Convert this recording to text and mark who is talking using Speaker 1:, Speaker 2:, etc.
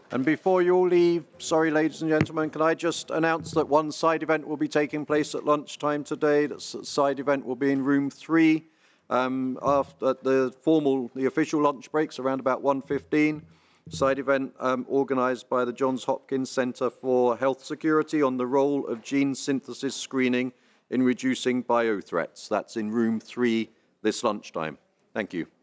Speaker 1: And before you all leave, sorry, ladies and gentlemen, can I just announce that one side event will be taking place at lunchtime today. That side event will be in room 3 after the official lunch breaks around about 1:15. Side event organised by the Johns Hopkins Centre for Health Security on the role of gene synthesis screening in reducing biothreats. That's in room 3 this lunchtime. Thank you.